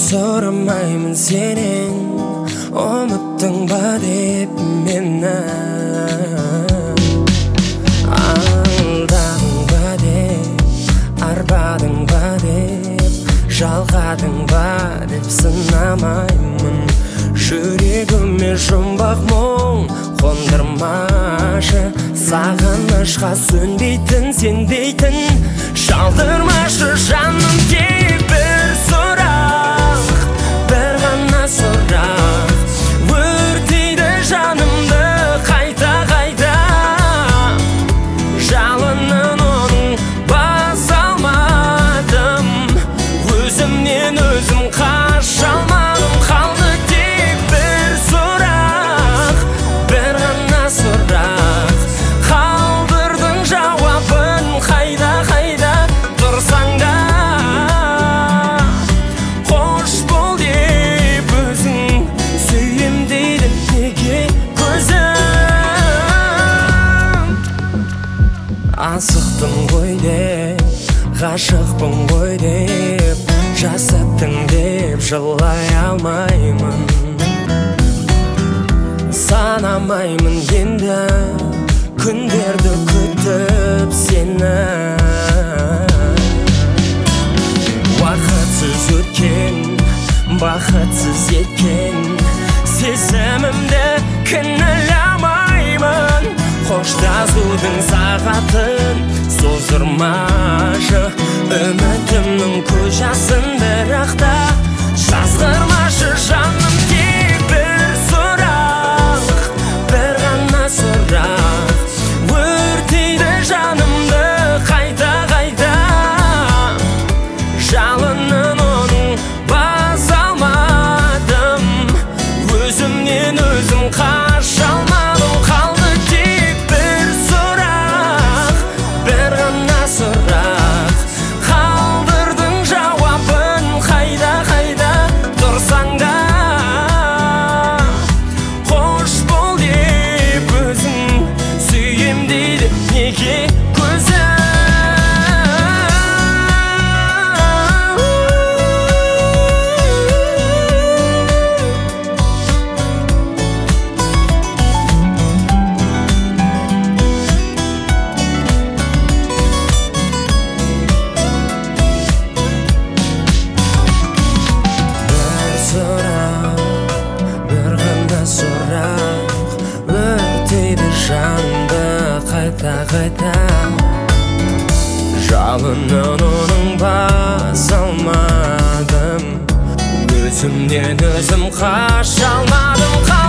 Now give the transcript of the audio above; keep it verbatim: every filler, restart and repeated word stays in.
сұрамаймын сенен, ұмыттың ба деп мені, алдадың ба деп, арбадың ба деп, жалғадың ба деп сынамаймын. Жүрегіме жұмбақ мұң қондырмашы, сағынышқа сөнбейтін сенбейтін шалдырмашы жаным. Тек бір сұрақ, бір ғана сұрақ, өртейді жанымды қайта қайта. Жалынын оның баса алмадым, өзімнен өзім қаша алмадым. Қалды тек бір сұрақ, бір ғана сұрақ, қалдырдың жауабын қайда қайда тұрсаң да. Қош бол деп өзің сүйем дейді неге көзім. Асықтым ғой деп, ғашықпын ғой деп, жасаттың деп жылай алмаймын. Санамаймын енді күндерді күтіп сені. Уақытсыз өткен, бақытсыз еткен сезімімді кінәламаймын. Қоштасудың сағатын создырмашы, үмітімнің көз жасын бірақ та жазғырмашы жаным. Тек бір сұрақ, бір ғана сұрақ, өртейді жанымды қайта қайта. Жалынын оның баса алмадым, өзімнен өзім қаша алмадым. Қалды тек бір сұрақ, бір ғана сұрақ, қалдырдың жауабын қайда қайда тұрсаң да. Қош бол деп өзің сүйем дейді неге көзім. Бір сұрақ, бір ғана сұрақ, өртейді жанды қайта қайта. Жалынын оның баса алмадым, өзімнен өзім қаша алмадым.